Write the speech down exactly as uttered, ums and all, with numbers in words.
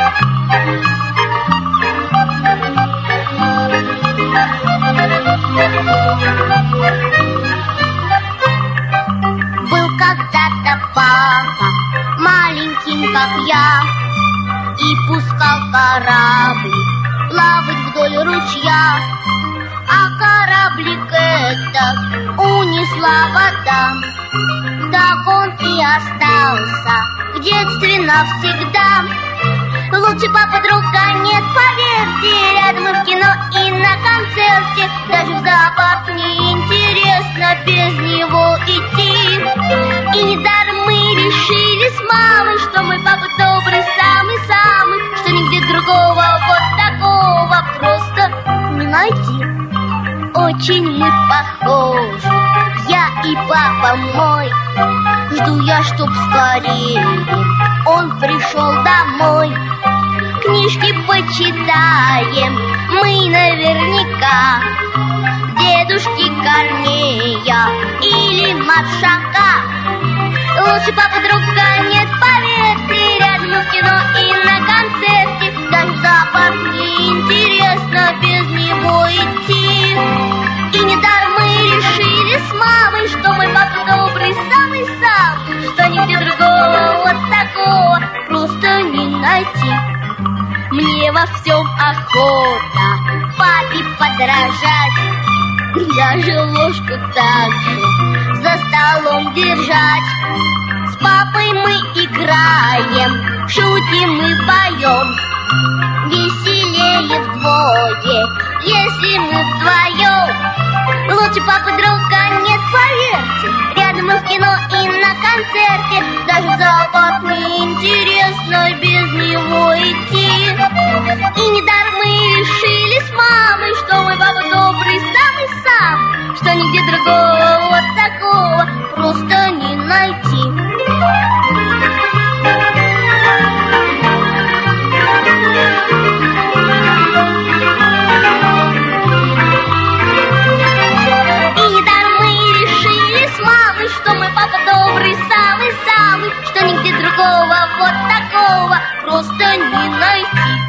Был когда-то папа маленьким, как я, и пускал кораблик плавать вдоль ручья. А кораблик этот унесла вода, так он и остался в детстве навсегда. Лучше папа друга нет, поверьте, рядом и в кино, и на концерте. Даже в зоопарк неинтересно без него идти. И недаром мы решили с мамой, что мой папа добрый, самый-самый, что нигде другого вот такого просто не найти. Очень мы похожи, я и папа мой. Жду я, чтоб скорее он пришел домой. Книжки почитаем мы наверняка, дедушки Корнея или Маршака. Лучше папа друга нет, поверьте, рядом и в кино, и на концерте. Даже в зоопарк неинтересно без него идти. И недаром мы решили с мамой, что мой папа добрый, самый-самый, что нигде другого вот такого просто не найти. Мне во всем охота папе подражать, даже ложку так же за столом держать. С папой мы играем, шутим и поем, веселее вдвое, если мы вдвоем. Лучше папы друга нет, поверьте, рядом и в кино, и на концерте. Даже в зоопарк неинтересно без него идти. И недаром мы решили с мамой, что мой папа добрый, самый-самый, что нигде другого вот такого просто не найти. Что мой папа добрый, самый-самый, что нигде другого вот такого просто не найти.